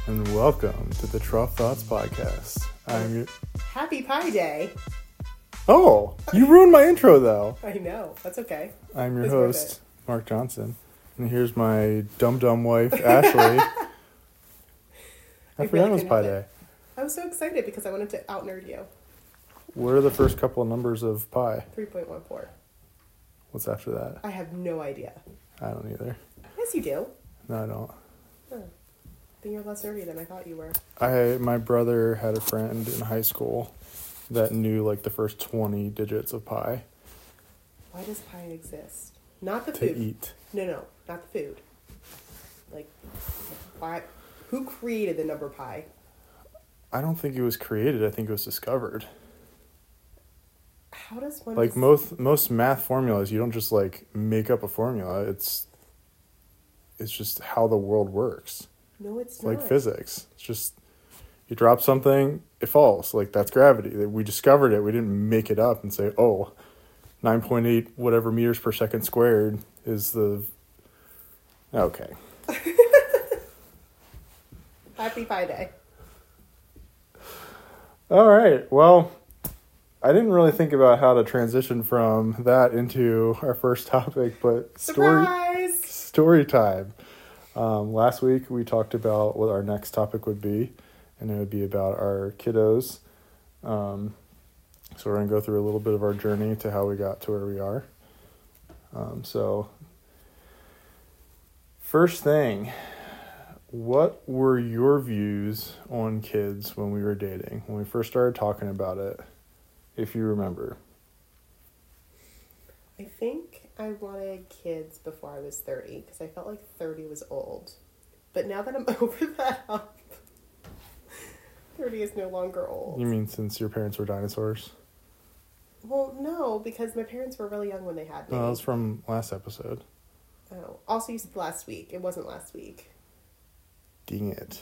and welcome to the Trough Thoughts Podcast. Happy Pie Day. Oh, you ruined my intro though. I know, that's okay. I'm your host, Mark Johnson, and here's my dumb wife, Ashley. I forgot it was Pie Day. I was so excited because I wanted to out-nerd you. What are the first couple of numbers of pi? 3.14. What's after that? I have no idea. I don't either. Yes, you do. No, I don't. Oh. Then you're less nerdy than I thought you were. My brother had a friend in high school that knew like the first 20 digits of pi. Why does pi exist? Not the to food. To eat. No, not the food. Like, why? Who created the number pi? I don't think it was created. I think it was discovered. How does one... Like most math formulas, you don't just like make up a formula. It's just how the world works. No, it's not. Like physics. It's just, you drop something, it falls. Like, that's gravity. We discovered it. We didn't make it up and say, 9.8 whatever meters per second squared is the... Okay. Happy Pie Day. All right. Well, I didn't really think about how to transition from that into our first topic, but story time. Last week we talked about what our next topic would be, and it would be about our kiddos. So we're going to go through a little bit of our journey to how we got to where we are. So first thing, what were your views on kids when we were dating, when we first started talking about it, if you remember? I think I wanted kids before I was 30 because I felt like 30 was old. But now that I'm over that hump, 30 is no longer old. You mean since your parents were dinosaurs? Well, no, because my parents were really young when they had me. No, that was from last episode. Oh, also you said last week. It wasn't last week. Dang it.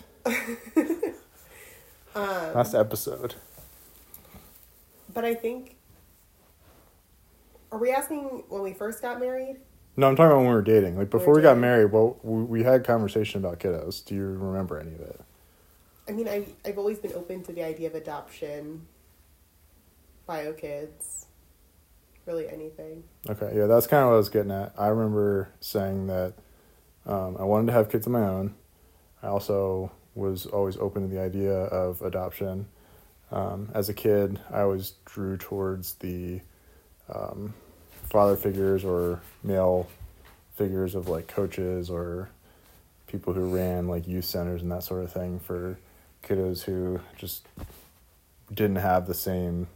Last episode. But I think... Are we asking when we first got married? No, I'm talking about when we were dating. Like, before we got married, well, we had conversation about kiddos. Do you remember any of it? I mean, I've always been open to the idea of adoption, bio kids, really anything. Okay, yeah, that's kind of what I was getting at. I remember saying that I wanted to have kids of my own. I also was always open to the idea of adoption. As a kid, I always drew towards the father figures or male figures of like coaches or people who ran like youth centers and that sort of thing for kiddos who just didn't have the same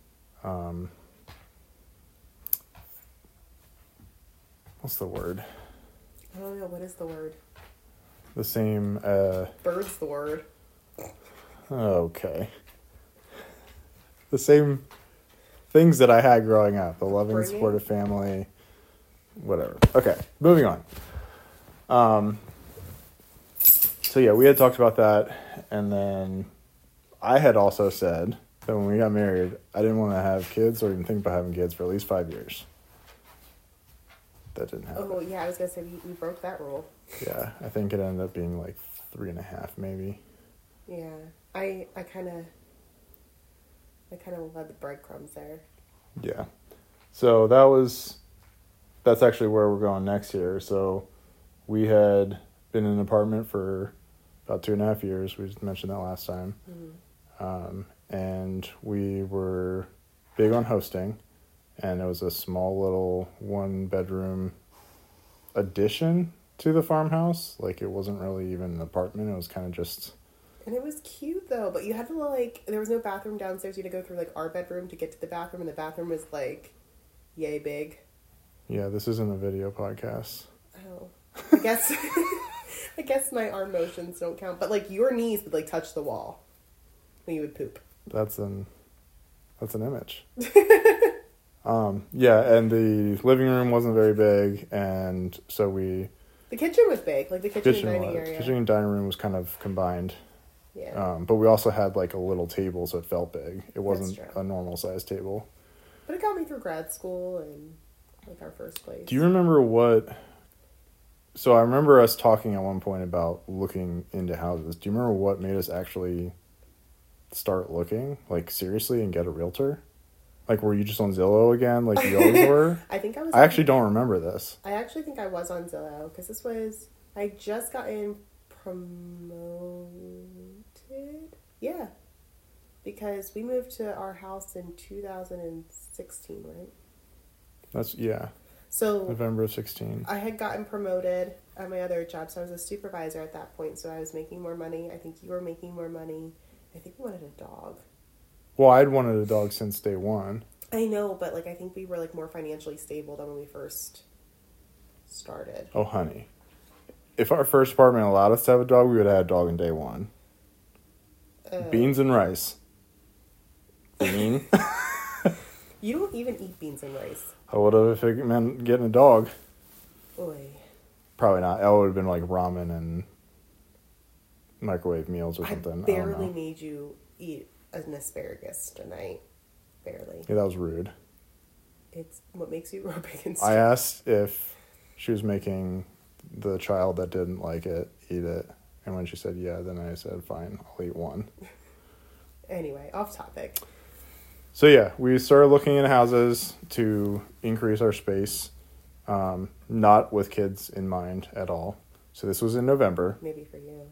what's the word? I don't know. What is the word? The same bird's the word. Okay. The same things that I had growing up, a loving and supportive family, whatever. Okay, moving on. So yeah, we had talked about that, and then I had also said that when we got married, I didn't want to have kids or even think about having kids for at least 5 years. That didn't happen. Oh yeah, I was gonna say we broke that rule. Yeah, I think it ended up being like 3.5 maybe. Yeah, I kind of led the breadcrumbs there. Yeah. So that's actually where we're going next here. So we had been in an apartment for about 2.5 years. We just mentioned that last time. Mm-hmm. And we were big on hosting, and it was a small little 1-bedroom addition to the farmhouse. Like, it wasn't really even an apartment. It was kind of just... And it was cute, though, but you had to, there was no bathroom downstairs. You had to go through, our bedroom to get to the bathroom, and the bathroom was, yay big. Yeah, this isn't a video podcast. Oh. I guess my arm motions don't count, but, your knees would, touch the wall when you would poop. That's an image. Yeah, and the living room wasn't very big, and so The kitchen was big, the kitchen and dining area. Kitchen and dining room was kind of combined. Yeah. But we also had a little table, so it felt big. It wasn't a normal size table. But it got me through grad school and our first place. Do you remember what So I remember us talking at one point about looking into houses. Do you remember what made us actually start looking, like, seriously, and get a realtor? Like, were you just on Zillow again, like you always were? I think I was. I actually don't remember this. I actually think I was on Zillow because this was. I just gotten promoted. Yeah. Because we moved to our house in 2016, right? That's, yeah, So November of 16. I had gotten promoted at my other job, so I was a supervisor at that point, so I was making more money. I think you were making more money. I think we wanted a dog. Well, I'd wanted a dog since day one. I know, but like I think we were like more financially stable than when we first started. Oh, honey. If our first apartment allowed us to have a dog, we would have had a dog in day one. Beans and rice. Bean. You don't even eat beans and rice. I would have if it meant getting a dog. Oy. Probably not. It would have been like ramen and microwave meals or something. I I don't barely know. made you eat an asparagus tonight. Barely. Yeah, that was rude. It's what makes you grow big and I strong. asked if she was making the child that didn't like it eat it. And when she said yeah, then I said, fine, I'll eat one. Anyway, off topic. So yeah, we started looking at houses to increase our space, not with kids in mind at all. So this was in November. Maybe for you.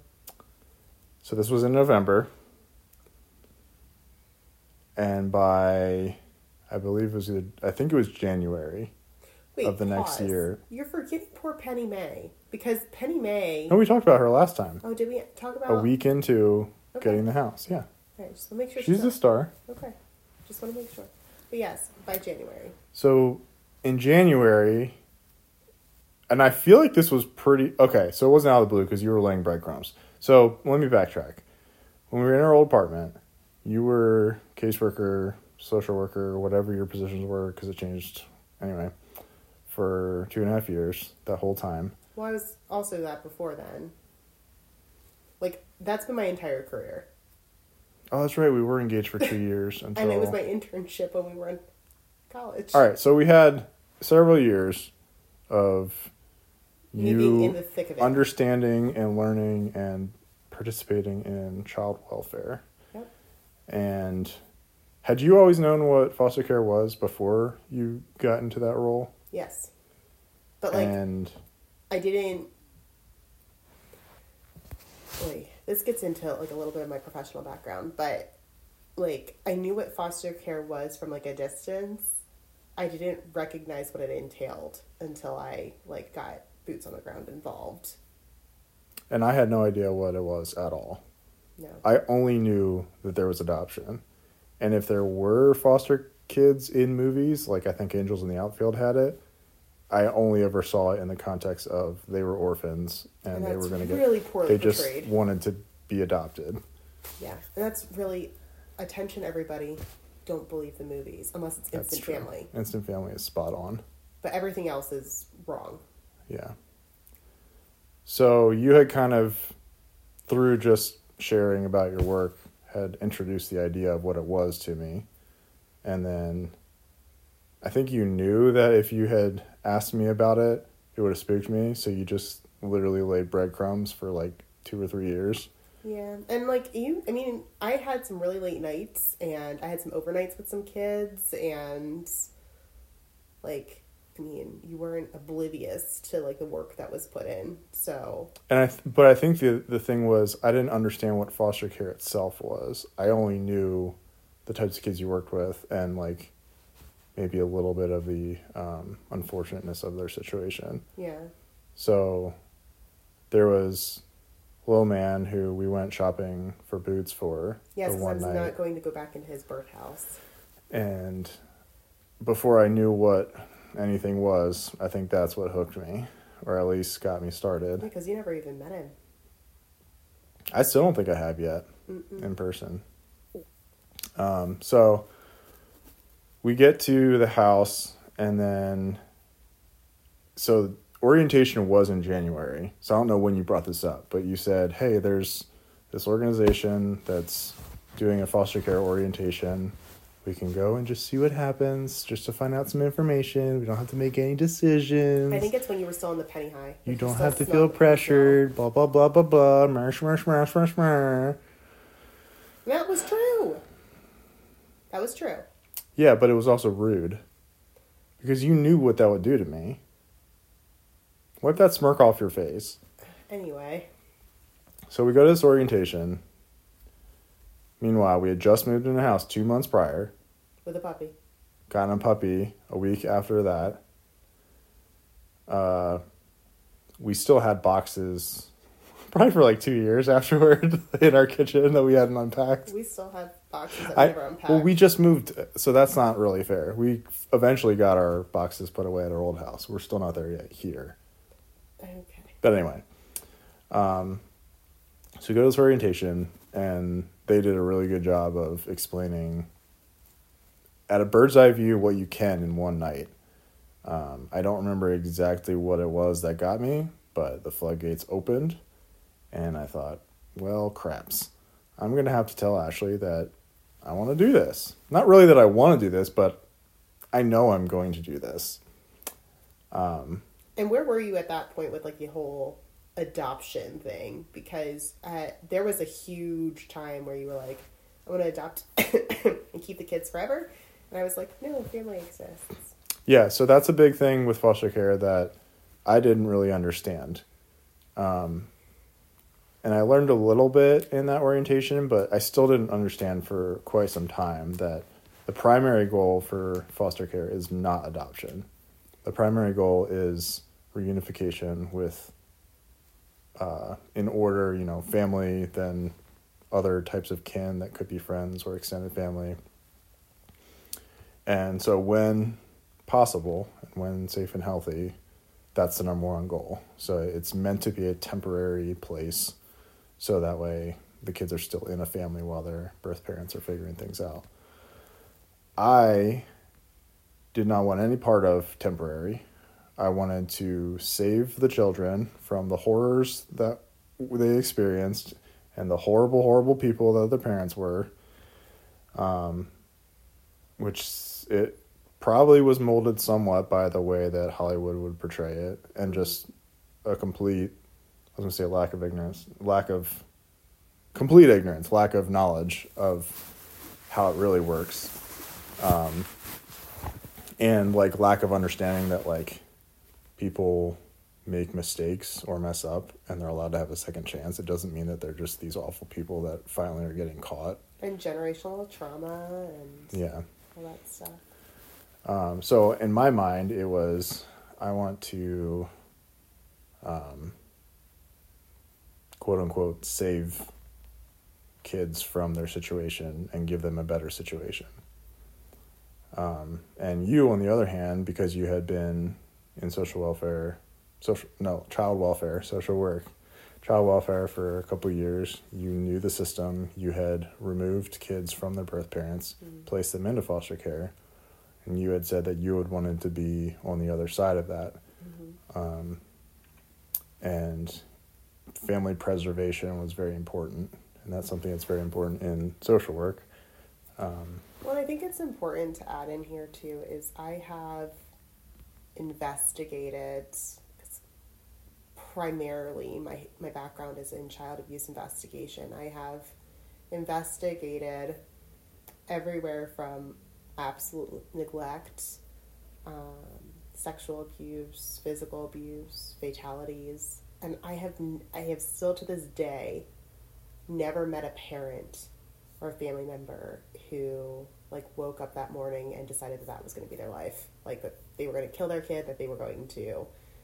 And by, I think it was January Wait, of the next pause. year. You're forgetting poor Penny May. Because Penny May... No, we talked about her last time. Oh, did we talk about... A week into Okay. getting the house, yeah. Okay, just want to make sure She's a not... star. Okay. Just want to make sure. But yes, by January. So in January, and I feel like this was pretty... Okay, so it wasn't out of the blue because you were laying breadcrumbs. So let me backtrack. When we were in our old apartment, you were caseworker, social worker, whatever your positions were, because it changed anyway, for 2.5 years, that whole time. Well, I was also that before then. Like, that's been my entire career. Oh, that's right. We were engaged for 2 years until... And it was my internship when we were in college. All right, so we had several years of Me being in the thick of it. understanding and learning and participating in child welfare. Yep. And had you always known what foster care was before you got into that role? Yes. But, like, And I didn't... Wait, this gets into, like, a little bit of my professional background, but, like, I knew what foster care was from, like, a distance. I didn't recognize what it entailed until I, like, got boots on the ground involved. I had no idea what it was at all. No. I only knew that there was adoption. And if there were foster kids in movies, like I think Angels in the Outfield had it, I only ever saw it in the context of they were orphans and they that's were going to really poorly they just portrayed. wanted to be adopted. Yeah, and that's really... Attention, everybody. Don't believe the movies, unless it's That's Instant true. Family. Instant Family is spot on. But everything else is wrong. Yeah. So you had kind of, through just sharing about your work, had introduced the idea of what it was to me. And then I think you knew that if you had asked me about it, it would have spooked me. So you just literally laid breadcrumbs for like 2 or 3 years. Yeah, and like I had some really late nights, and I had some overnights with some kids, and like, you weren't oblivious to like the work that was put in, so. But I think the thing was, I didn't understand what foster care itself was. I only knew the types of kids you worked with, and like maybe a little bit of the unfortunateness of their situation. Yeah. So there was a little man who we went shopping for boots for Yes, the because I one was night. not going to go back into his birthhouse. And before I knew what anything was, I think that's what hooked me, or at least got me started. Because you never even met him. I still don't think I have yet in person. So we get to the house, and then so orientation was in January. So I don't know when you brought this up, but you said, hey, there's this organization that's doing a foster care orientation. We can go and just see what happens, just to find out some information. We don't have to make any decisions. I think it's when you were still in the penny high. You Like, don't still have to smell feel the penny pressured, blah, blah, blah, blah, blah, marsh, marsh, marsh, marsh, marsh. smell. That was true. That was true. Yeah, but it was also rude. Because you knew what that would do to me. Wipe that smirk off your face. Anyway. So we go to this orientation. Meanwhile, we had just moved in a house 2 months prior. With a puppy. Gotten a puppy a week after that. We still had boxes probably for like 2 years afterward in our kitchen that we hadn't unpacked. We still have boxes that we never unpacked. Well, we just moved, so that's not really fair. We eventually got our boxes put away at our old house. We're still not there yet here. Okay. But anyway, so we go to this orientation, and they did a really good job of explaining at a bird's eye view what you can in one night. I don't remember exactly what it was that got me, but the floodgates opened, and I thought, well, craps. I'm going to have to tell Ashley that I want to do this. Not really that I want to do this, but I know I'm going to do this. And where were you at that point with like the whole adoption thing? Because there was a huge time where you were like, I want to adopt and keep the kids forever. And I was like, no, family exists. Yeah, so that's a big thing with foster care that I didn't really understand. And I learned a little bit in that orientation, but I still didn't understand for quite some time that the primary goal for foster care is not adoption. The primary goal is reunification with, in order, family, then other types of kin that could be friends or extended family. And so when possible, and when safe and healthy, that's the number one goal. So it's meant to be a temporary place, so that way the kids are still in a family while their birth parents are figuring things out. I did not want any part of temporary. I wanted to save the children from the horrors that they experienced and the horrible, horrible people that the parents were, which it probably was molded somewhat by the way that Hollywood would portray it, and just a complete, I was going to say lack of ignorance, lack of knowledge of how it really works. And like lack of understanding that like people make mistakes or mess up and they're allowed to have a second chance. It doesn't mean that they're just these awful people that finally are getting caught. And generational trauma and all that stuff. So in my mind, it was, I want to, quote unquote, save kids from their situation and give them a better situation. And you, on the other hand, because you had been in child welfare, child welfare for a couple of years, you knew the system, you had removed kids from their birth parents, placed them into foster care, and you had said that you had wanted to be on the other side of that. And family preservation was very important, and that's something that's very important in social work. Well, I think it's important to add in here too is I have investigated, because primarily my background is in child abuse investigation. I have investigated everywhere from absolute neglect, sexual abuse, physical abuse, fatalities, and I have still to this day never met a parent or a family member who like woke up that morning and decided that was going to be their life, like that they were going to kill their kid, that they were going to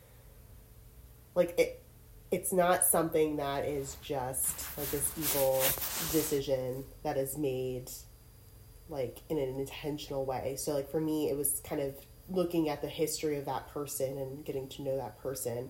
like it's not something that is just like this evil decision that is made like in an intentional way. So like for me, it was kind of looking at the history of that person and getting to know that person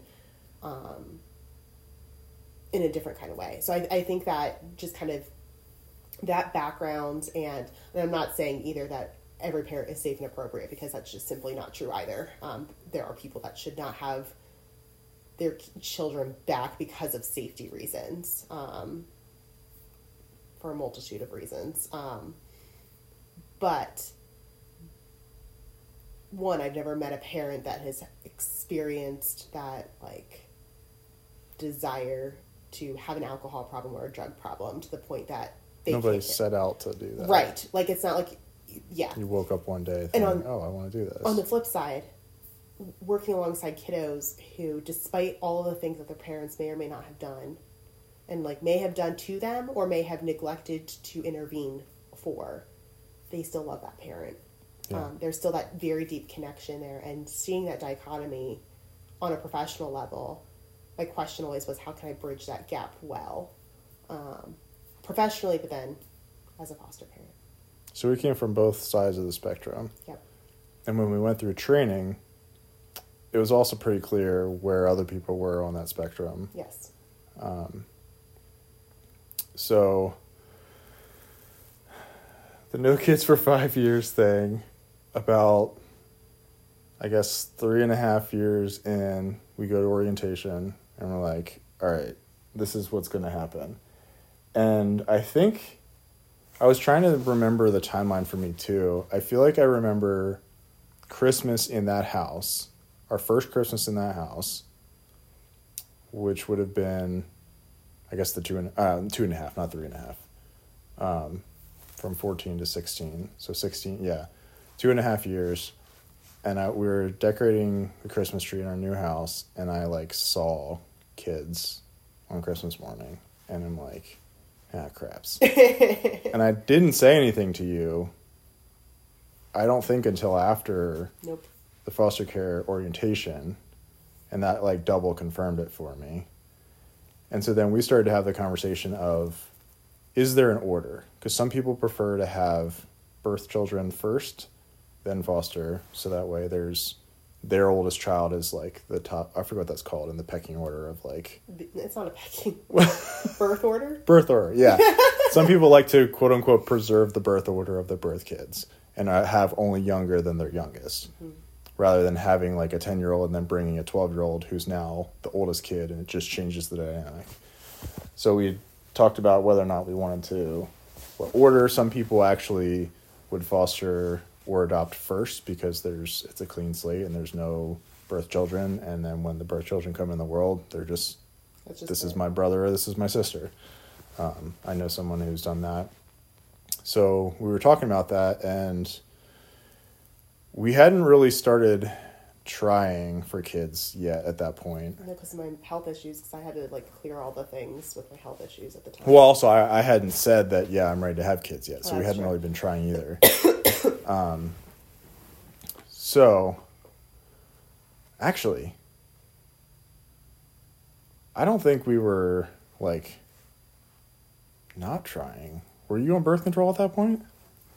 in a different kind of way. So I think that just kind of that background, and I'm not saying either that every parent is safe and appropriate, because that's just simply not true either. There are people that should not have their children back because of safety reasons, for a multitude of reasons. But one, I've never met a parent that has experienced that, like, desire to have an alcohol problem or a drug problem to the point that they Nobody can't set out to do that. Right. Like, it's not like, yeah. You woke up one day thinking, I want to do this. On the flip side, working alongside kiddos who, despite all of the things that their parents may or may not have done, and, like, may have done to them or may have neglected to intervene for, they still love that parent. Yeah. There's still that very deep connection there. And seeing that dichotomy on a professional level, my question always was, how can I bridge that gap well? Professionally, but then as a foster parent. So we came from both sides of the spectrum. Yep. And when we went through training, it was also pretty clear where other people were on that spectrum. Yes. So the No Kids for 5 years thing, about, I guess, 3.5 years in, we go to orientation and we're like, all right, this is what's going to happen. And I think I was trying to remember the timeline for me too. I feel like I remember Christmas in that house, our first Christmas in that house, which would have been, I guess, the 2.5, not 3.5, from 14 to 16. So 16, yeah, 2.5 years. And we were decorating the Christmas tree in our new house, and I, like, saw kids on Christmas morning, and I'm like, craps. And I didn't say anything to you, I don't think, until after Nope. the foster care orientation, and that, like, double confirmed it for me. And so then we started to have the conversation of, is there an order? Because some people prefer to have birth children first, then foster, so that way their oldest child is, like, the top, I forget what that's called in the pecking order of, like... It's not a pecking. Birth order? Birth order, yeah. Some people like to, quote-unquote, preserve the birth order of the birth kids and have only younger than their youngest, rather than having, like, a 10-year-old and then bringing a 12-year-old who's now the oldest kid, and it just changes the dynamic. So we talked about whether or not we wanted to, what order. Some people actually would foster or adopt first because it's a clean slate and there's no birth children, and then when the birth children come in the world, they're just this is my brother or this is my sister. I know someone who's done that. So we were talking about that, and we hadn't really started trying for kids yet at that point. I know, because of my health issues, because I had to, like, clear all the things with my health issues at the time. Well, also, I hadn't said that, I'm ready to have kids yet, so we hadn't true. really been trying either. So, actually, I don't think we were, like, not trying. Were you on birth control at that point?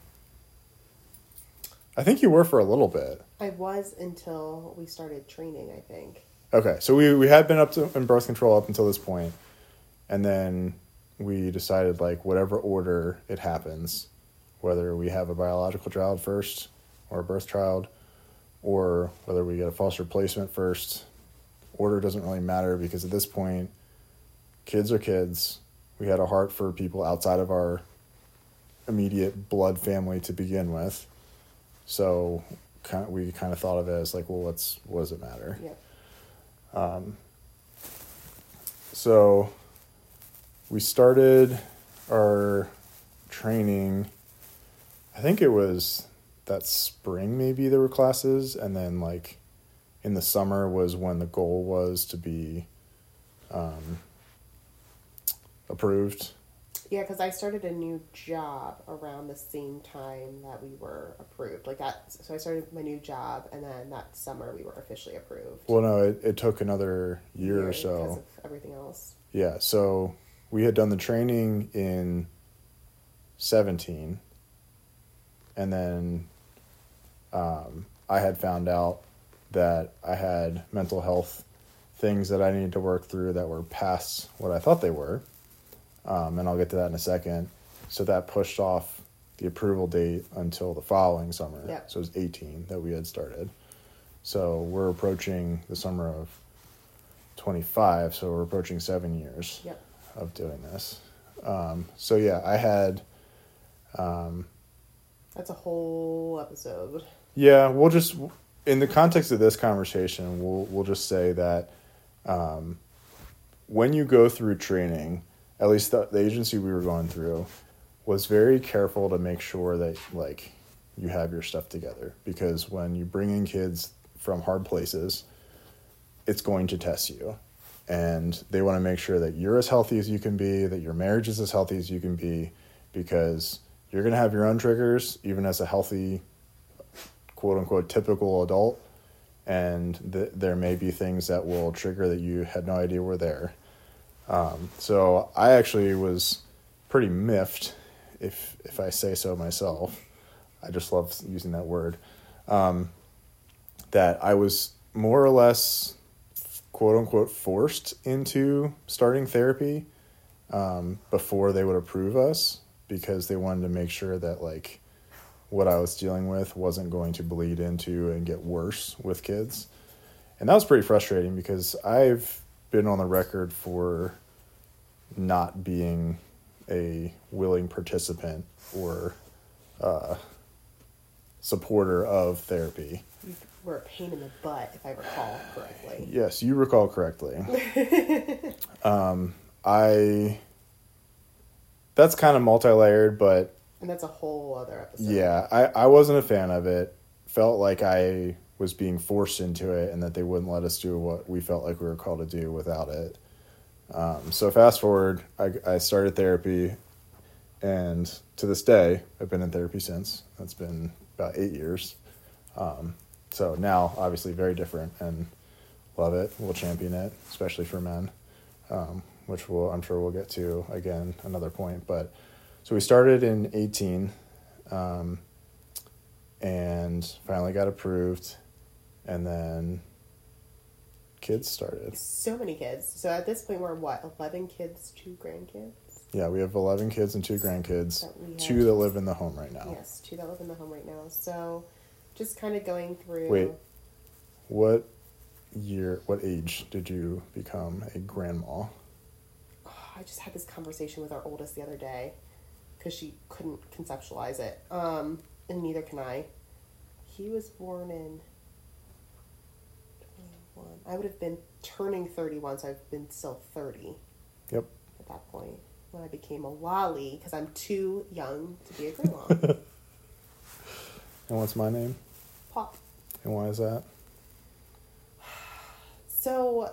I think you were for a little bit. I was until we started training, I think. Okay, so we had been in birth control up until this point, and then we decided, like, whatever order it happens, whether we have a biological child first or a birth child, or whether we get a foster placement first, order doesn't really matter, because at this point, kids are kids. We had a heart for people outside of our immediate blood family to begin with. So we kind of thought of it as, like, well, what does it matter? Yeah. So we started our training, I think it was that spring maybe there were classes, and then, like, in the summer was when the goal was to be approved. Yeah, because I started a new job around the same time that we were approved. Like that, so I started my new job, and then that summer we were officially approved. Well, no, it took another year or so. Because of everything else. Yeah, so we had done the training in 2017, and then I had found out that I had mental health things that I needed to work through that were past what I thought they were. And I'll get to that in a second. So that pushed off the approval date until the following summer. Yeah. So it was 2018 that we had started. So we're approaching the summer of 25, so we're approaching 7 years Yep. of doing this. So yeah, I had... I That's a whole episode. Yeah, we'll just, in the context of this conversation, we'll just say that when you go through training, at least the agency we were going through was very careful to make sure that like you have your stuff together, because when you bring in kids from hard places, it's going to test you, and they want to make sure that you're as healthy as you can be, that your marriage is as healthy as you can be, because you're going to have your own triggers even as a healthy, quote unquote, typical adult, and there may be things that will trigger that you had no idea were there. So I actually was pretty miffed, if I say so myself. I just love using that word. That I was more or less, quote unquote, forced into starting therapy before they would approve us, because they wanted to make sure that like what I was dealing with wasn't going to bleed into and get worse with kids. And that was pretty frustrating, because I've been on the record for not being a willing participant or supporter of therapy. You were a pain in the butt, if I recall correctly. Yes, you recall correctly. That's kind of multi-layered, but... And that's a whole other episode. Yeah, I wasn't a fan of it. Felt like I was being forced into it, and that they wouldn't let us do what we felt like we were called to do without it. So fast forward, I started therapy, and to this day, I've been in therapy since. That's been about 8 years. So now, obviously, very different, and love it. We'll champion it, especially for men, which I'm sure we'll get to again another point. But so we started in 18, and finally got approved, and then kids started. So many kids. So at this point, we're 11 kids, 2 grandkids? Yeah, we have 11 kids and 2 grandkids. 2 that live in the home right now. Yes, 2 that live in the home right now. So just kind of going through... Wait, what age did you become a grandma? I just had this conversation with our oldest the other day, because she couldn't conceptualize it. And neither can I. He was born in 21. I would have been turning 31, so I've been still 30. Yep. At that point, when I became a lolly, because I'm too young to be a grandma. And what's my name? Pop. And why is that? So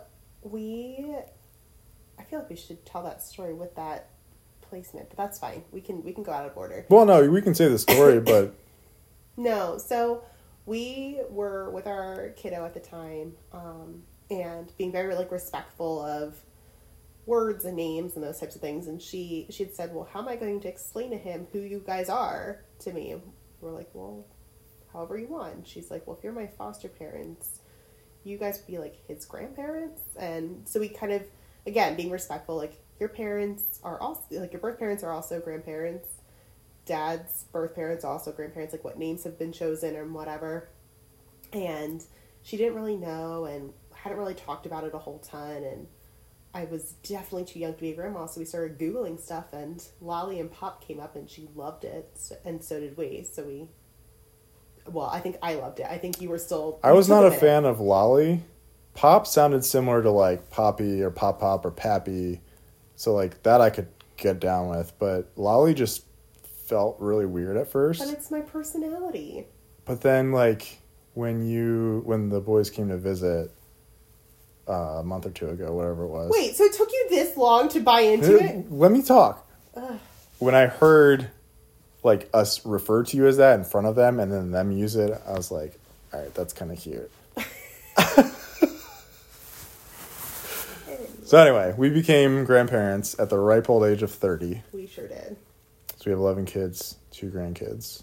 I feel like we should tell that story with that placement, but that's fine. We can go out of order. Well, no, we can say the story, but... No, so we were with our kiddo at the time, and being very like respectful of words and names and those types of things. And she had said, well, how am I going to explain to him who you guys are to me? And we're like, well, however you want. And she's like, well, if you're my foster parents, you guys would be like his grandparents. And so we kind of, again, being respectful, like your parents are also, like your birth parents are also grandparents. Dad's birth parents are also grandparents, like what names have been chosen and whatever. And she didn't really know and hadn't really talked about it a whole ton. And I was definitely too young to be a grandma, so we started Googling stuff, and Lolly and Pop came up, and she loved it, and so did we. So I think I loved it. I think you were still... I was not a fan of Lolly. Pop sounded similar to, like, Poppy or Pop or Pappy, so, like, that I could get down with. But Lolly just felt really weird at first. But it's my personality. But then, like, when the boys came to visit... a month or 2 ago, whatever it was. Wait, so it took you this long to buy into it? Let me talk. Ugh. When I heard, like, us refer to you as that in front of them and then them use it, I was like, all right, that's kind of cute. So anyway, we became grandparents at the ripe old age of 30. We sure did. So we have 11 kids, 2 grandkids.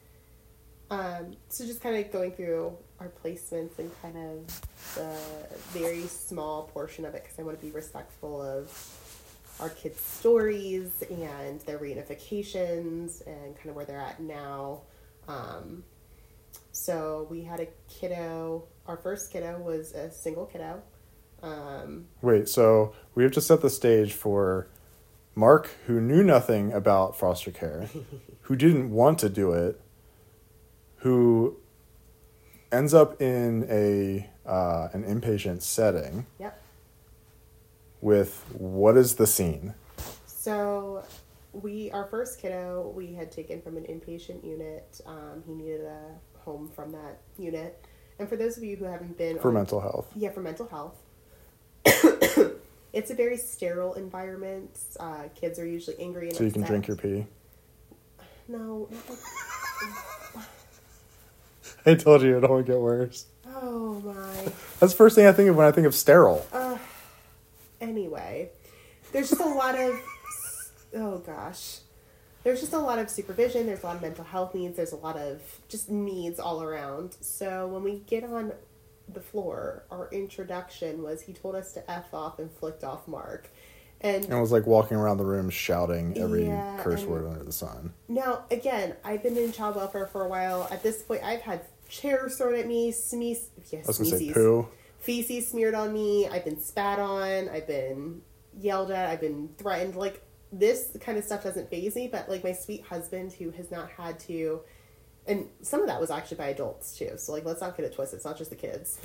So just kind of going through our placements and kind of the very small portion of it, because I want to be respectful of our kids' stories and their reunifications and kind of where they're at now. So we had a kiddo. Our first kiddo was a single kiddo. Wait, so we have to set the stage for Mark, who knew nothing about foster care, who didn't want to do it, who ends up in an inpatient setting. Yep. With what is the scene? So, our first kiddo, we had taken from an inpatient unit. He needed a home from that unit. And for those of you who haven't been... For mental health. Yeah, for mental health. It's a very sterile environment. Kids are usually angry and so you can upset. drink your pee? No. I told you it only get worse. Oh, my. That's the first thing I think of when I think of sterile. Anyway, there's just a lot of... Oh, gosh. There's just a lot of supervision. There's a lot of mental health needs. There's a lot of just needs all around. So when we get on the floor, our introduction was he told us to F off and flicked off Mark. And it was like walking around the room shouting every curse word under the sun. Now, again, I've been in child welfare for a while. At this point, I've had chairs thrown at me, poo. Feces smeared on me. I've been spat on. I've been yelled at. I've been threatened. Like, this kind of stuff doesn't faze me, but like my sweet husband who has not had to, and some of that was actually by adults too. So like, let's not get it twisted. It's not just the kids.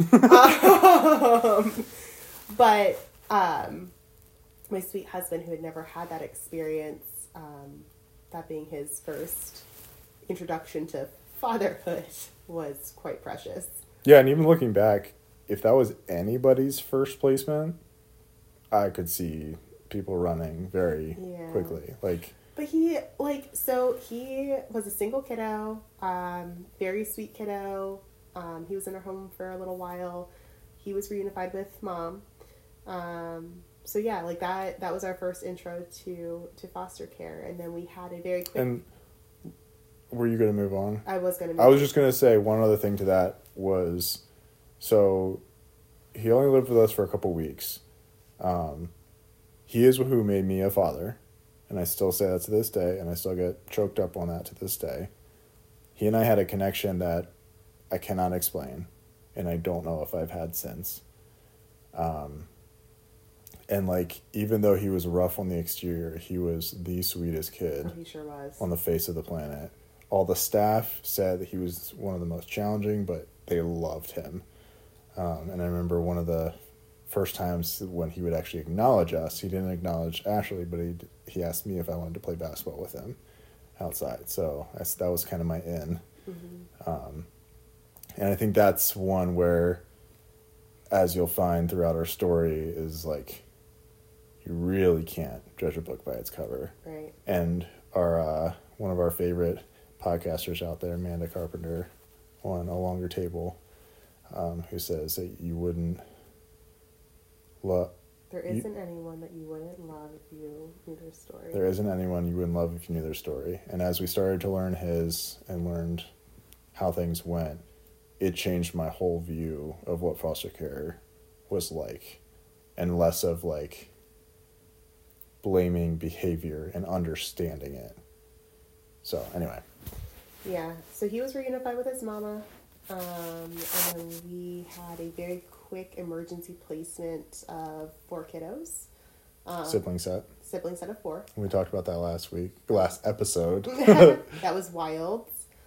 But my sweet husband who had never had that experience, that being his first introduction to fatherhood, was quite precious. Yeah, and even looking back, if that was anybody's first placement, I could see people running very quickly. But he was a single kiddo, very sweet kiddo. He was in our home for a little while. He was reunified with mom. So yeah, like that was our first intro to foster care. And then we had a very quick... And were you going to move on? I was going to move on. I was just going to say one other thing to that was, so he only lived with us for a couple weeks. He is who made me a father, and I still say that to this day, and I still get choked up on that to this day. He and I had a connection that I cannot explain, and I don't know if I've had since. And like, even though he was rough on the exterior, he was the sweetest kid. Oh, he sure was. On the face of the planet. All the staff said that he was one of the most challenging, but they loved him. And I remember one of the first times when he would actually acknowledge us, he didn't acknowledge Ashley, but he asked me if I wanted to play basketball with him outside. So that was kind of my in. Mm-hmm. And I think that's one where, as you'll find throughout our story, is like, you really can't judge a book by its cover. Right. And our one of our favorite podcasters out there, Amanda Carpenter, on A Longer Table, who says that you wouldn't love... There isn't anyone that you wouldn't love if you knew their story. There isn't anyone you wouldn't love if you knew their story. And as we started to learn his and learned how things went, it changed my whole view of what foster care was like. And less of like blaming behavior and understanding it. So anyway. Yeah, so he was reunified with his mama. And then we had a very quick emergency placement of 4 kiddos. Sibling set of 4. We talked about that last episode. That was wild.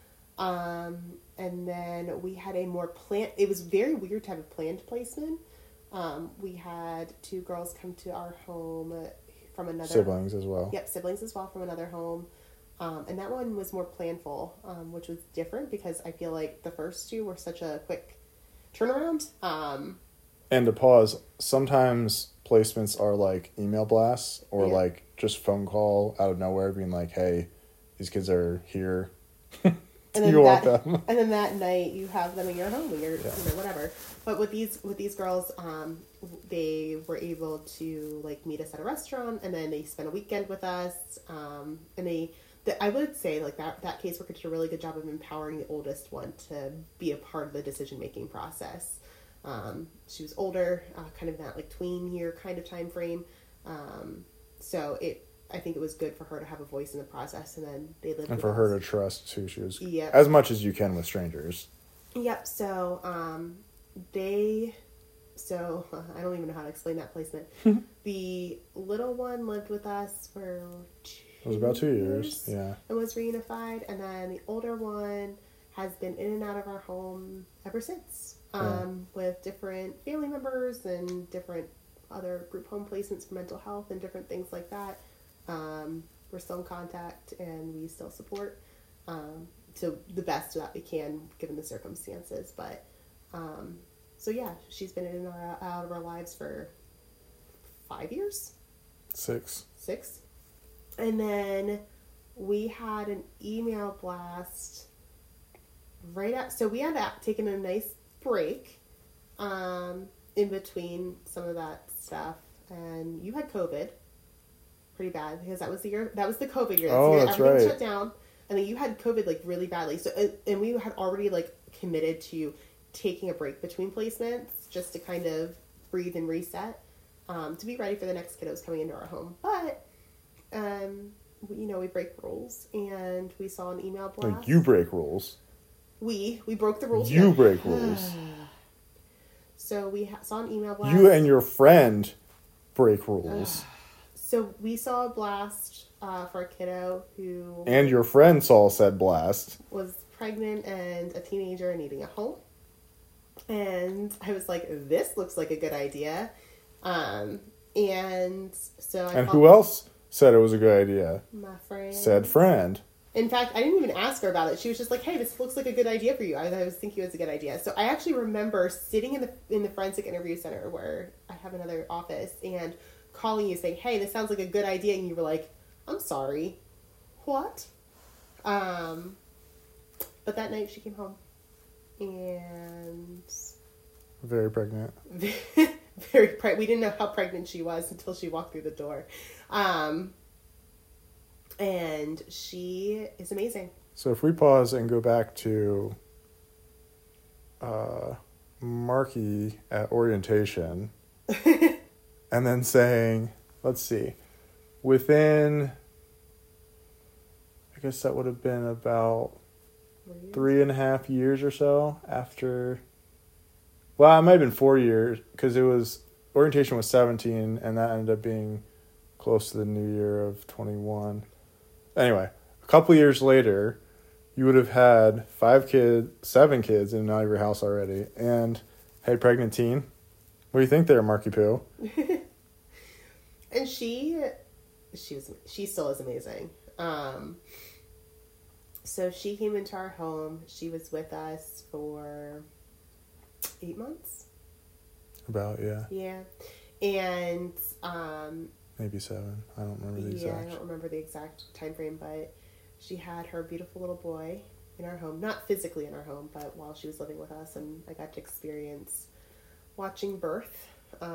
And then we had a more planned... It was very weird to have a planned placement. We had 2 girls come to our home from another... Siblings as well. Yep, siblings as well from another home. And that one was more planful, which was different because I feel like the first 2 were such a quick turnaround. And to pause, sometimes placements are like email blasts or like just phone call out of nowhere being like, hey, these kids are here. And then You're welcome. And then that night you have them in your home, whatever. But with these girls, they were able to like meet us at a restaurant, and then they spent a weekend with us. And I would say like that caseworker did a really good job of empowering the oldest one to be a part of the decision making process. She was older, kind of in that like tween year kind of time frame. So I think it was good for her to have a voice in the process, and then they lived. And for her to trust who she was, yep. As much as you can with strangers. Yep. So I don't even know how to explain that placement. The little one lived with us for 2 It was about 2 years, yeah. And was reunified, and then the older one has been in and out of our home ever since, Yeah. with different family members and different other group home placements for mental health and different things like that. We're still in contact and we still support to the best that we can given the circumstances. But so yeah, she's been in and out of our lives for 5 years. 6. 6. And then we had an email blast so we had taken a nice break in between some of that stuff, and you had COVID pretty bad because that was the COVID year. Oh, year that's everything right. shut down, and then you had COVID like really badly. So and we had already like committed to taking a break between placements just to kind of breathe and reset, to be ready for the next kiddos coming into our home. But we break rules, and we saw an email blast. Like, you break rules. We broke the rules. You here. break rules. So we saw an email blast. You and your friend break rules. So we saw a blast for a kiddo who And your friend saw said blast. was pregnant and a teenager and needing a home. And I was like, this looks like a good idea. And so I And called who else said it was a good idea? my friend. Said friend. In fact, I didn't even ask her about it. She was just like, hey, this looks like a good idea for you. I was thinking it was a good idea. So I actually remember sitting in the forensic interview center where I have another office and calling you saying, hey, this sounds like a good idea. And you were like, I'm sorry. What? But that night she came home and Very pregnant. we didn't know how pregnant she was until she walked through the door. And she is amazing. So if we pause and go back to Marky at orientation and then saying, let's see, within, I guess that would have been about 3.5 years or so after, well, it might have been 4 years because orientation was 17 and that ended up being close to the new year of 21. Anyway, a couple years later, you would have had 7 kids in and out of your house already, and had a pregnant teen. What do you think there, Marky Poo? And she still is amazing. So she came into our home. She was with us for 8 months. About, yeah. Yeah. And Maybe 7. I don't remember the yeah, exact. I don't remember the exact time frame, but she had her beautiful little boy in our home. Not physically in our home, but while she was living with us, and I got to experience watching birth.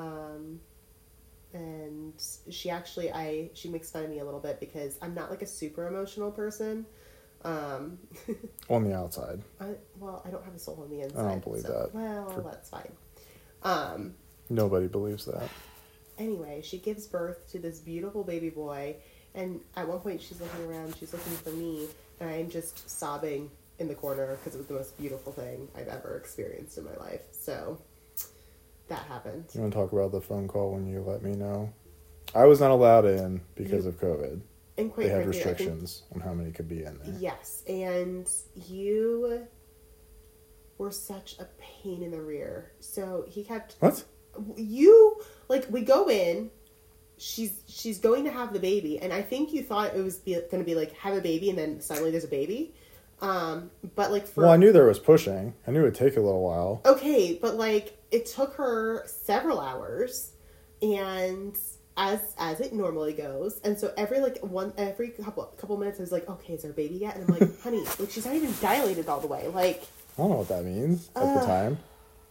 And she makes fun of me a little bit because I'm not like a super emotional person. On the outside. I don't have a soul on the inside. I don't believe that. Well, that's fine. Nobody believes that. Anyway, she gives birth to this beautiful baby boy, and at one point she's looking around, she's looking for me, and I'm just sobbing in the corner because it was the most beautiful thing I've ever experienced in my life. So that happened. You want to talk about the phone call when you let me know? I was not allowed in because of COVID. And quite they had frankly, restrictions on how many could be in there. Yes, and you were such a pain in the rear. So he kept... What? We go in, she's going to have the baby, and I think you thought it was going to be like, have a baby, and then suddenly there's a baby. But like Well, I knew there was pushing. I knew it would take a little while. Okay, but like, it took her several hours, and as it normally goes, and so every couple minutes I was like, okay, is there a baby yet? And I'm like, honey, like, she's not even dilated all the way, like... I don't know what that means at the time.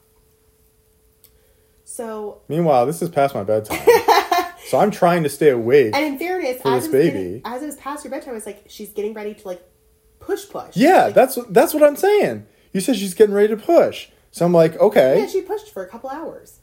So... Meanwhile, this is past my bedtime. So I'm trying to stay awake. And in fairness, for this baby. as it was past your bedtime, I was like, she's getting ready to like push. Yeah, like, that's what I'm saying. You said she's getting ready to push. So I'm like, okay. Yeah, she pushed for a couple hours.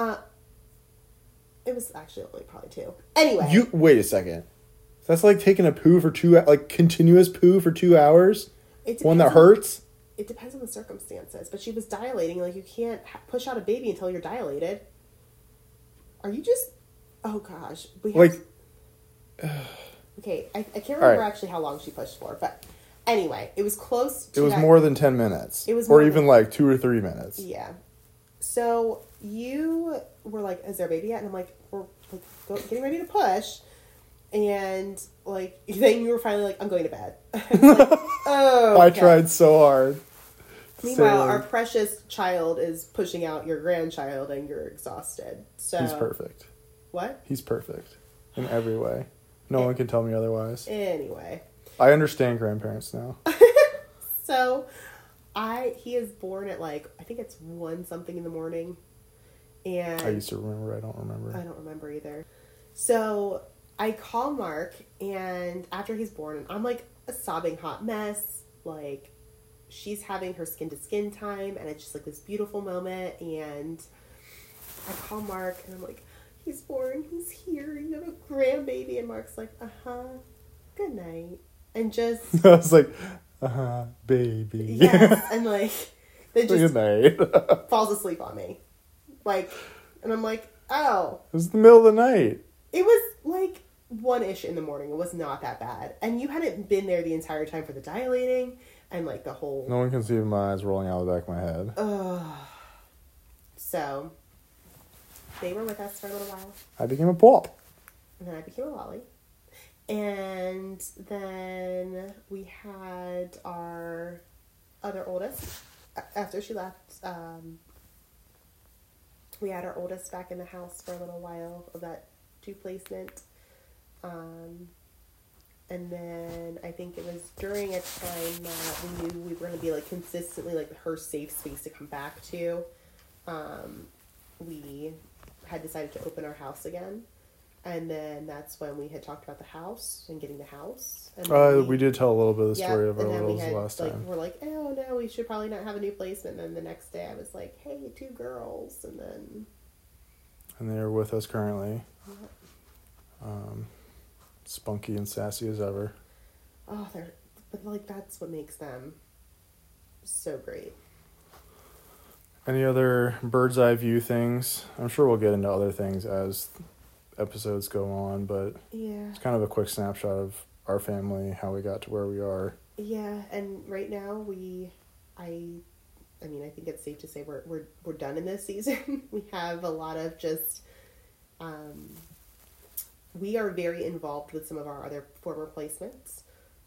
It was actually only probably 2. Anyway. Wait a second. That's like taking a poo for 2, like continuous poo for 2 hours? One that hurts? It depends on the circumstances, but she was dilating. Like, you can't push out a baby until you're dilated. Are you just... Oh, gosh. Okay, I can't remember actually how long she pushed for, but Anyway, it was close to It was that. more than 10 minutes. It was or more even than- like 2 or 3 minutes. Yeah. So you were like, "Is there a baby yet?" And I'm like, "We're like getting ready to push." And like then you were finally like, "I'm going to bed." I was like, oh. I tried so hard. Meanwhile, our precious child is pushing out your grandchild, and you're exhausted. So He's perfect. What? He's perfect in every way. No one can tell me otherwise. Anyway. I understand grandparents now. So, he is born at like, I think it's 1 something in the morning. And I used to remember. I don't remember. I don't remember either. So, I call Mark, and after he's born, and I'm like a sobbing hot mess. Like, she's having her skin to skin time, and it's just like this beautiful moment. And I call Mark, and I'm like, he's born, he's here, you have a grandbaby. And Mark's like, good night. And just I was like, baby. yes, and like then Good just night. falls asleep on me, like, and I'm like, oh, It was the middle of the night. it was like 1-ish in the morning. It was not that bad, and you hadn't been there the entire time for the dilating and like the whole. No one can see my eyes rolling out of the back of my head. So they were with us for a little while, I became a pup. and then I became a lolly, and then we had our other oldest after she left. We had our oldest back in the house for a little while of that 2 placement. And then I think it was during a time that we knew we were going to be like consistently like her safe space to come back to. We had decided to open our house again. And then that's when we had talked about the house and getting the house. And then We did tell a little bit of the story of our and then we littles had, last like, time. we're like, oh no, we should probably not have a new placement. And then the next day I was like, hey, 2 girls. And then... And they are with us currently. Spunky and sassy as ever. Oh, but like that's what makes them so great. Any other bird's eye view things? I'm sure we'll get into other things as episodes go on, but Yeah. it's kind of a quick snapshot of our family, how we got to where we are. Yeah, and right now I mean, I think it's safe to say we're done in this season. We have a lot of just, we are very involved with some of our other former placements,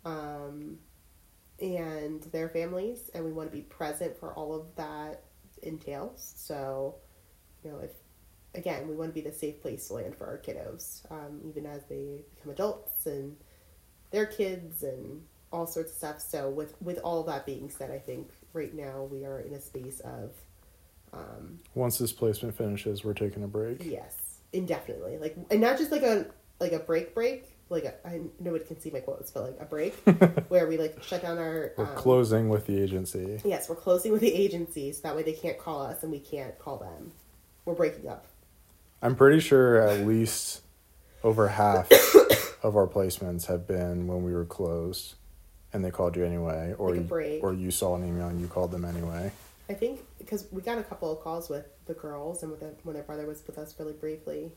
and their families, and we want to be present for all of that entails. So, you know, we want to be the safe place to land for our kiddos, even as they become adults and their kids and all sorts of stuff. So with all that being said, I think right now we are in a space of Once this placement finishes, we're taking a break. yes, indefinitely, like, and not just like a break like I know it can seem like quotes, but like a break where we like shut down our We're closing with the agency. yes, we're closing with the agency, so that way they can't call us and we can't call them. We're breaking up. I'm pretty sure at least over half of our placements have been when we were closed and they called you anyway, or Like a break. or you saw an email and you called them anyway. I think because we got a couple of calls with the girls and when their brother was with us really briefly.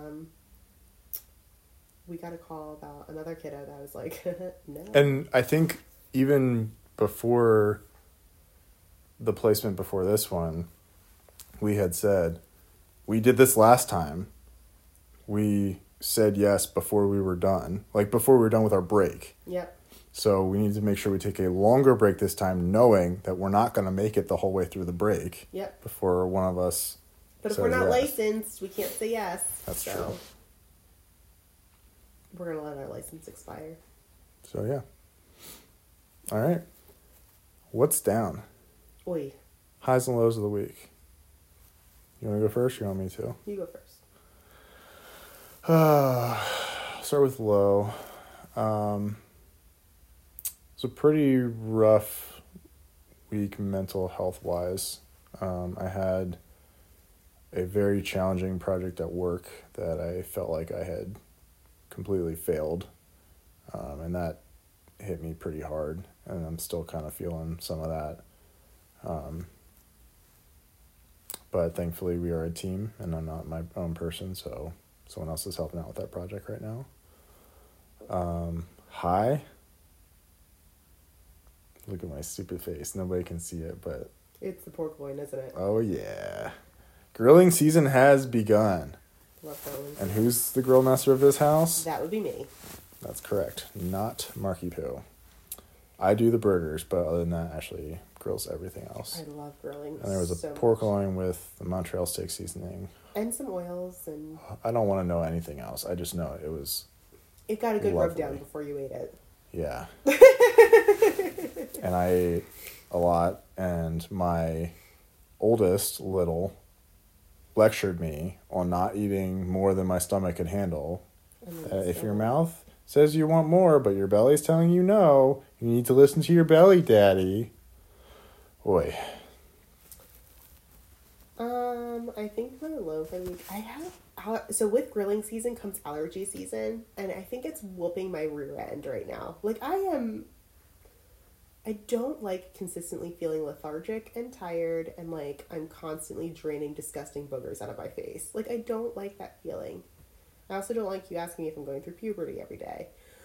We got a call about another kiddo that I was like, no. And I think even before the placement before this one, we had said, we did this last time. We said yes before we were done. Like before we were done with our break. Yep. So we need to make sure we take a longer break this time, knowing that we're not going to make it the whole way through the break. Yep. Before one of us But if says we're not yes. licensed, we can't say yes. That's so true. We're going to let our license expire. So yeah. All right. What's down? Oi, Highs and lows of the week. You want to go first or you want me to? you go first. Start with low. It's a pretty rough week mental health wise. I had a very challenging project at work that I felt like I had completely failed. And that hit me pretty hard. And I'm still kind of feeling some of that. But thankfully we are a team and I'm not my own person, so someone else is helping out with that project right now. High. Look at my stupid face. Nobody can see it, but... It's the pork loin, isn't it? Oh, yeah. Grilling season has begun. Love grilling. And who's the grill master of this house? That would be me. That's correct. Not Marky Poo. I do the burgers, but other than that, Ashley grills everything else. I love grilling. And there was a pork loin with the Montreal steak seasoning. And some oils and... I don't want to know anything else. I just know it was... It got a good lovely. rub down before you ate it. Yeah. And I ate a lot, and my oldest, little, lectured me on not eating more than my stomach could handle. If your mouth says you want more, but your belly's telling you no, you need to listen to your belly, Daddy. Boy. I think my low for the week, so with grilling season comes allergy season, and I think it's whooping my rear end right now. Like, I don't like consistently feeling lethargic and tired, and like I'm constantly draining disgusting boogers out of my face. Like, I don't like that feeling. I also don't like you asking me if I'm going through puberty every day.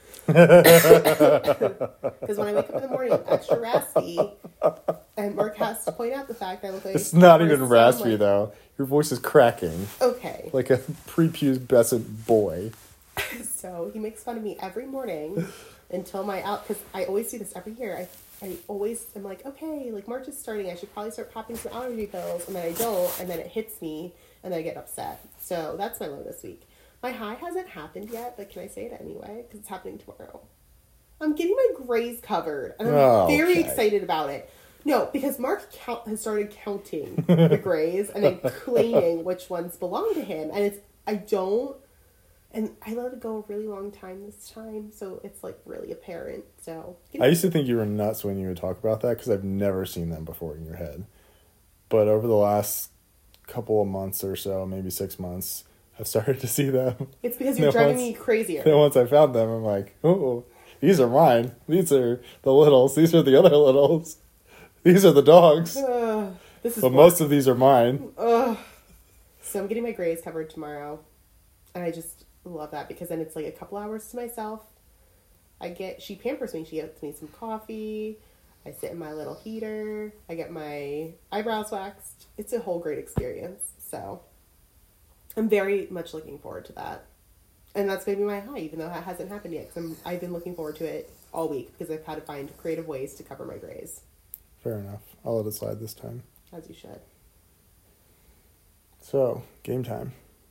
Because when I wake up in the morning, I'm extra raspy, and Mark has to point out the fact that I look like... It's not even raspy, though. Your voice is cracking. Okay. Like a prepubescent boy. So he makes fun of me every morning until because I always do this every year. I always am like, okay, like March is starting, I should probably start popping some allergy pills, and then I don't, and then it hits me, and then I get upset. So that's my low this week. My high hasn't happened yet, but can I say it anyway? Because it's happening tomorrow. I'm getting my grays covered, and I'm very excited about it. No, because Mark has started counting the grays and then claiming which ones belong to him, and I let it go a really long time this time, so it's like really apparent. So I used to think you were nuts when you would talk about that because I've never seen them before in your head. But over the last couple of months or so, maybe 6 months, I've started to see them. It's because you're driving me crazier. Then once I found them, I'm like, oh, these are mine. These are the littles. These are the other littles. These are the dogs. But most of these are mine. So I'm getting my grays covered tomorrow. And I just love that because then it's like a couple hours to myself. She pampers me. She gets me some coffee. I sit in my little heater. I get my eyebrows waxed. It's a whole great experience. So I'm very much looking forward to that. And that's going to be my high, even though that hasn't happened yet. Because I've been looking forward to it all week because I've had to find creative ways to cover my grays. Fair enough. I'll let it slide this time. As you should. So, game time.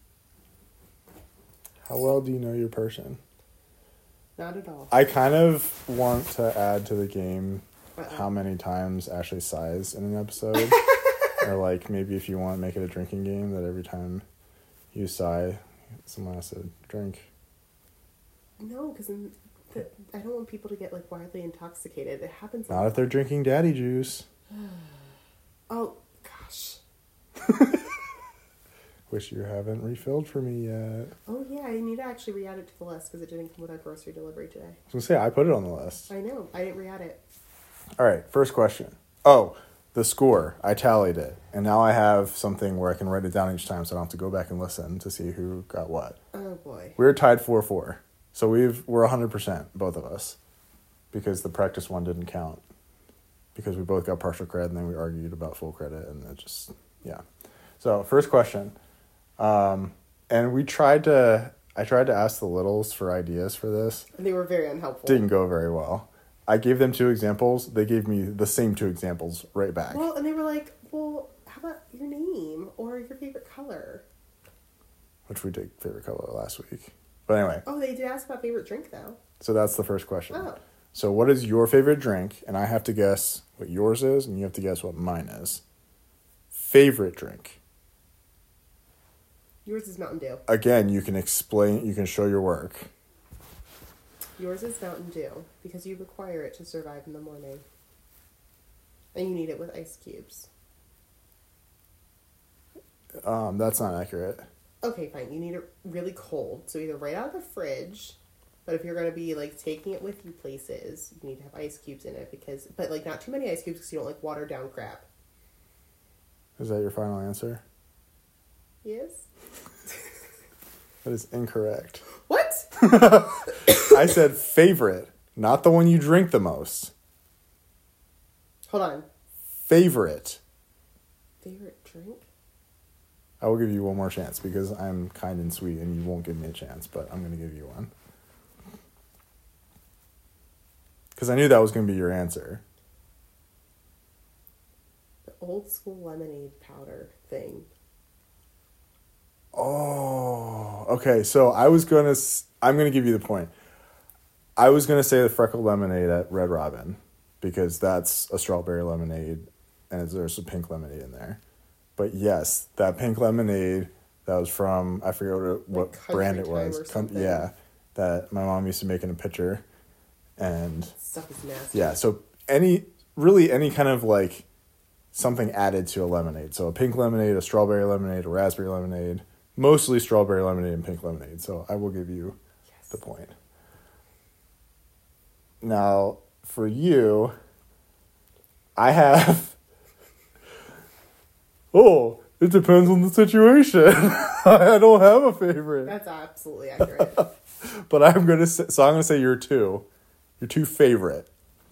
How well do you know your person? Not at all. I kind of want to add to the game how many times Ashley sighs in an episode. Or like maybe if you want, make it a drinking game that every time you sigh, someone has to drink. No, because I don't want people to get like wildly intoxicated. It happens. Not if they're drinking daddy juice. Oh gosh. Wish you haven't refilled for me yet. Oh yeah, I need to actually re-add it to the list because it didn't come with our grocery delivery today. I was gonna say I put it on the list. I know, I didn't re-add it. All right, first question. Oh, the score. I tallied it, and now I have something where I can write it down each time, so I don't have to go back and listen to see who got what. Oh boy. We're tied 4-4. So we're 100%, both of us, because the practice one didn't count. Because we both got partial credit, and then we argued about full credit, and it just, yeah. So, first question. And I tried to ask the littles for ideas for this. And they were very unhelpful. Didn't go very well. I gave them 2 examples. They gave me the same 2 examples right back. Well, and they were like, well, how about your name or your favorite color? Which we did favorite color last week. But anyway. Oh, they did ask about favorite drink, though. So that's the first question. Oh. So what is your favorite drink? And I have to guess what yours is, and you have to guess what mine is. Favorite drink. Yours is Mountain Dew. Again, you can show your work. Yours is Mountain Dew, because you require it to survive in the morning. And you need it with ice cubes. That's not accurate. Okay, fine. You need it really cold. So either right out of the fridge, but if you're going to be, like, taking it with you places, you need to have ice cubes in it, but, like, not too many ice cubes because you don't like watered down crap. Is that your final answer? Yes? That is incorrect. What? I said favorite, not the one you drink the most. Hold on. Favorite. Favorite drink? I will give you one more chance because I'm kind and sweet and you won't give me a chance, but I'm going to give you one. Because I knew that was going to be your answer. The old school lemonade powder thing. Oh, okay. So I'm going to give you the point. I was going to say the freckled lemonade at Red Robin because that's a strawberry lemonade and there's a pink lemonade in there. But yes, that pink lemonade that was from, I forget what Like brand it Country Time was. or something. Yeah, that my mom used to make in a pitcher. And Stuff is nasty. yeah, so any kind of like something added to a lemonade. So a pink lemonade, a strawberry lemonade, a raspberry lemonade, mostly strawberry lemonade and pink lemonade. So I will give you the point. Now, for you, I have... Oh, it depends on the situation. I don't have a favorite. That's absolutely accurate. But I'm going to say your two. Your two favorite.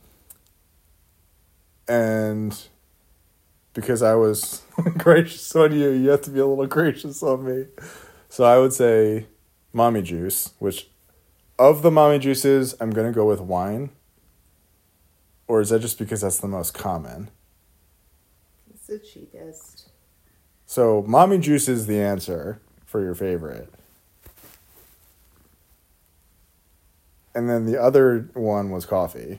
And because I was gracious on you, you have to be a little gracious on me. So I would say Mommy Juice, which of the Mommy Juices, I'm going to go with wine. Or is that just because that's the most common? It's the cheapest. So Mommy Juice is the answer for your favorite. And then the other one was coffee.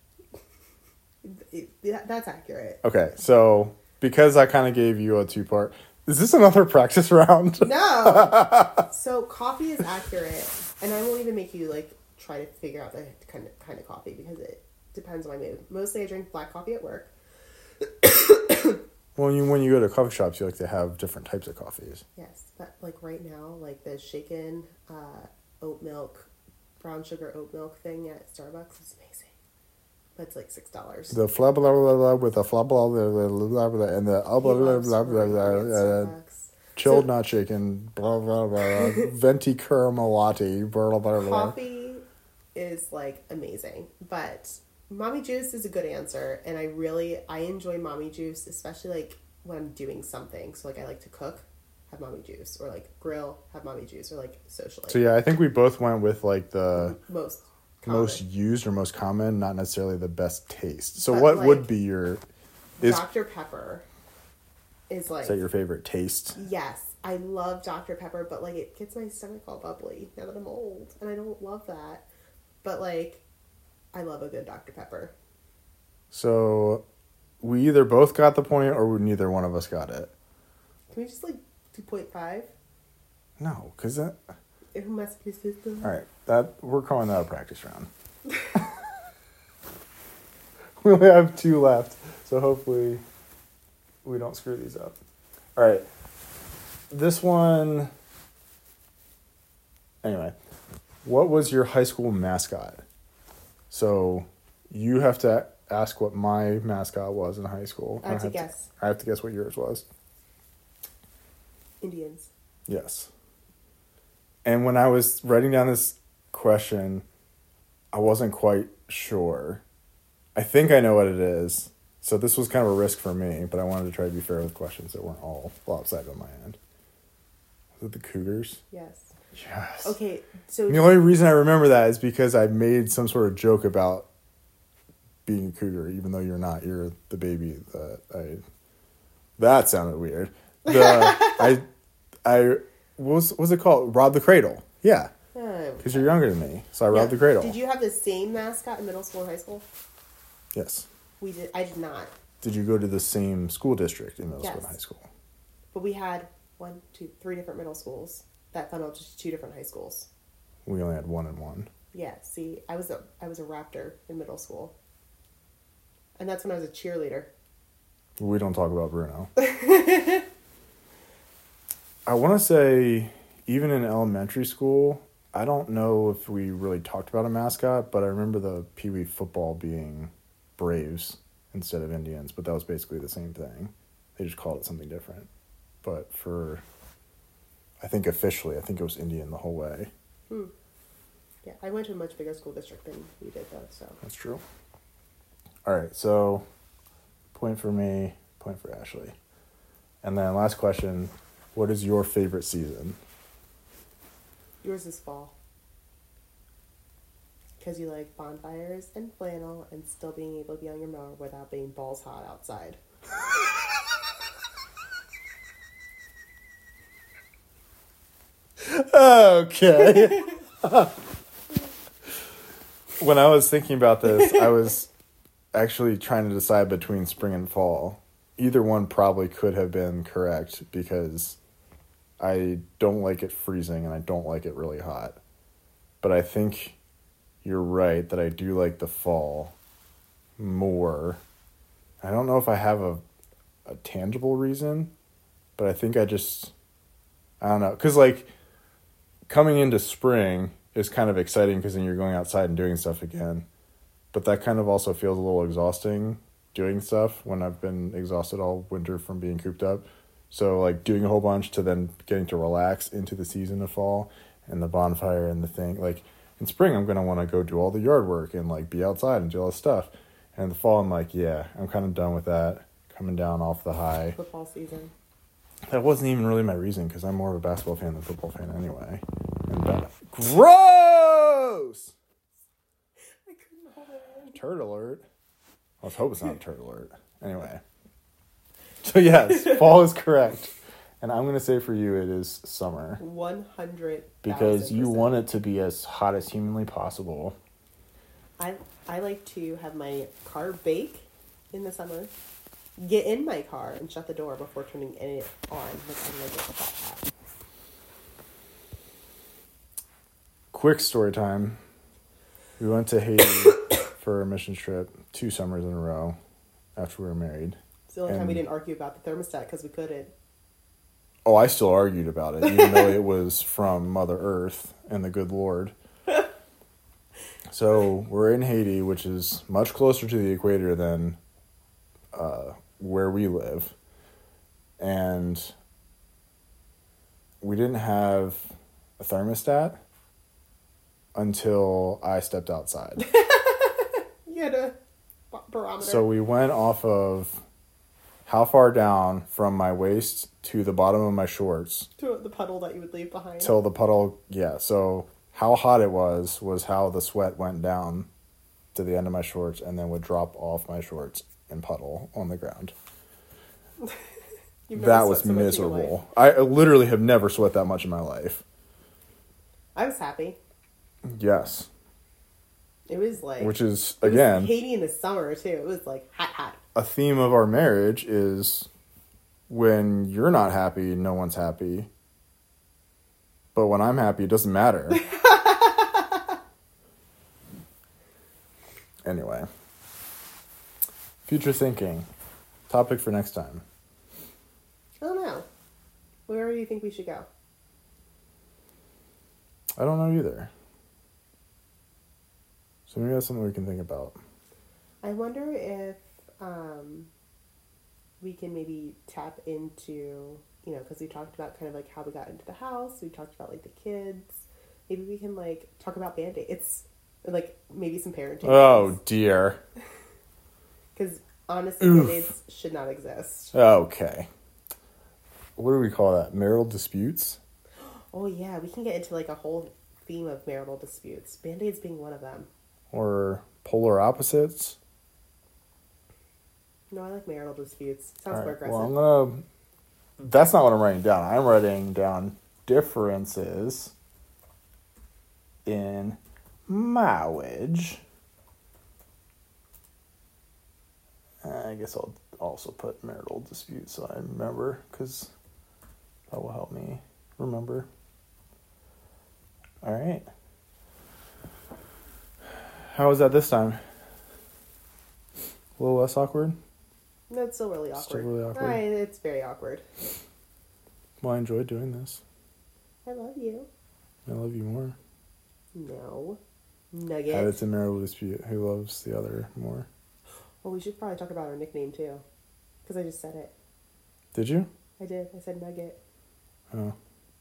That's accurate. Okay, so because I kind of gave you a two-part... Is this another practice round? No! So coffee is accurate. And I won't even make you, like, try to figure out the kind of coffee because it depends on my mood. Mostly I drink black coffee at work. Well, when you go to coffee shops, you like to have different types of coffees. Yes, but, like, right now, like, the shaken oat milk, brown sugar oat milk thing at Starbucks is amazing. That's like $6. The fla blah blah blah with the fla blah blah blah blah and the blah blah blah blah blah chilled not shaken blah blah blah venti caramelati blah blah blah. Coffee is like amazing, but Mommy Juice is a good answer, and I enjoy Mommy Juice, especially like when I'm doing something. So like I like to cook, have Mommy Juice, or like grill, have Mommy Juice, or like socially. So yeah, I think we both went with like the most used or most common, not necessarily the best taste. So but what like, would be your... Dr. Pepper is like... Is that your favorite taste? Yes. I love Dr. Pepper, but like it gets my stomach all bubbly now that I'm old. And I don't love that. But like, I love a good Dr. Pepper. So we either both got the point or neither one of us got it. Can we just like 2.5? No, because that... Who must be system? All right, we're calling that a practice round. We only have 2 left, so hopefully we don't screw these up. All right, this one. Anyway, what was your high school mascot? So you have to ask what my mascot was in high school. I have to guess. I have to guess what yours was. Indians. Yes. And when I was writing down this question, I wasn't quite sure. I think I know what it is. So this was kind of a risk for me, but I wanted to try to be fair with questions that weren't all lopsided on my end. Was it the Cougars? Yes. Yes. Okay, so... The only reason I remember that is because I made some sort of joke about being a Cougar, even though you're not. You're the baby That sounded weird. What was it called? Rob the Cradle. Yeah. Because you're younger than me. So I robbed the cradle. Did you have the same mascot in middle school and high school? Yes. I did not. Did you go to the same school district in middle school and high school? But we had 3 different middle schools that funneled to 2 different high schools. We only had 1 and 1. Yeah, see, I was a Raptor in middle school. And that's when I was a cheerleader. We don't talk about Bruno. I want to say, even in elementary school, I don't know if we really talked about a mascot, but I remember the Pee Wee football being Braves instead of Indians, but that was basically the same thing. They just called it something different. But I think officially, it was Indian the whole way. Yeah, I went to a much bigger school district than we did, though, so. That's true. All right, so Point for me, point for Ashley. And then last question, what is your favorite season? Yours is fall. Because you like bonfires and flannel and still being able to be on your mower without being balls hot outside. Okay. When I was thinking about this, I was actually trying to decide between spring and fall. Either one probably could have been correct because I don't like it freezing and I don't like it really hot. But I think you're right that I do like the fall more. I don't know if I have a tangible reason, but I think I don't know. Because, like, coming into spring is kind of exciting because then you're going outside and doing stuff again. But that kind of also feels a little exhausting doing stuff when I've been exhausted all winter from being cooped up. So, like, doing a whole bunch to then getting to relax into the season of fall and the bonfire and the thing. Like, in spring, I'm going to want to go do all the yard work and, like, be outside and do all this stuff. And in the fall, I'm like, yeah, I'm kind of done with that. Coming down off the high. Football season. That wasn't even really my reason because I'm more of a basketball fan than football fan anyway. Gross! I couldn't hold it in. Turd alert. Let's hope it's not a turd alert. Anyway. So yes, fall is correct. And I'm going to say for you it is summer. 100,000%. Because you want it to be as hot as humanly possible. I like to have my car bake in the summer. Get in my car and shut the door before turning it on. Like I'm like a hot. Quick story time. We went to Haiti for a mission trip 2 summers in a row after we were married. It's the only time we didn't argue about the thermostat because we couldn't. Oh, I still argued about it, even though it was from Mother Earth and the good Lord. So we're in Haiti, which is much closer to the equator than where we live. And we didn't have a thermostat until I stepped outside. You had a barometer. So we went off of how far down from my waist to the bottom of my shorts. To the puddle that you would leave behind. Till the puddle, yeah. So how hot it was how the sweat went down to the end of my shorts and then would drop off my shorts and puddle on the ground. That was miserable. I literally have never sweat that much in my life. I was happy. Yes. It was like... Which is, it again... was Haiti in the summer, too. It was like hot. A theme of our marriage is when you're not happy, no one's happy. But when I'm happy, it doesn't matter. Anyway. Future thinking. Topic for next time. I don't know. Where do you think we should go? I don't know either. So maybe that's something we can think about. I wonder if we can maybe tap into, because we talked about kind of like how we got into the house. We talked about like the kids. Maybe we can like talk about Band-Aids. Like maybe some parenting. Oh, dear. Because honestly, Band-Aids should not exist. Okay. What do we call that? Marital disputes? Oh, yeah. We can get into like a whole theme of marital disputes. Band-Aids being one of them. Or polar opposites? No, I like marital disputes. Sounds more aggressive. Well, that's not what I'm writing down. I'm writing down differences in marriage. I guess I'll also put marital disputes so I remember, because that will help me remember. All right. How was that this time? A little less awkward? No, it's still really awkward. Still really awkward? It's very awkward. Well, I enjoyed doing this. I love you. I love you more. No. Nugget. It's a marital dispute. Who loves the other more? Well, we should probably talk about our nickname, too. Because I just said it. Did you? I did. I said Nugget. Oh.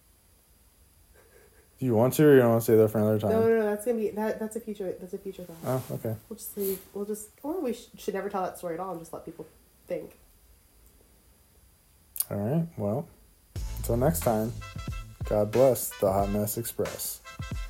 Do you want to, or you don't want to say that for another time? No. That's gonna be that's a future thought. Oh, okay. We'll just leave. Or we should never tell that story at all and just let people think. All right. Well, until next time, God bless the Hot Mess Express.